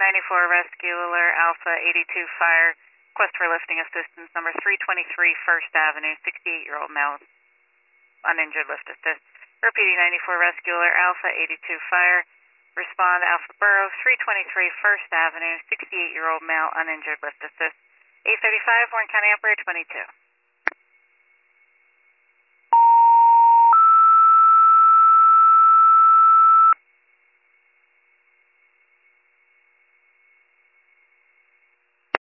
94 Rescue Alert Alpha 82 Fire. Request for lifting assistance number 323 First Avenue, 68-year-old male, uninjured, lift assist. Repeating 94 Rescue Alert Alpha 82 Fire. Respond Alpha Borough 323 First Avenue, 68-year-old male, uninjured, lift assist. 835 Warren County Operator 22.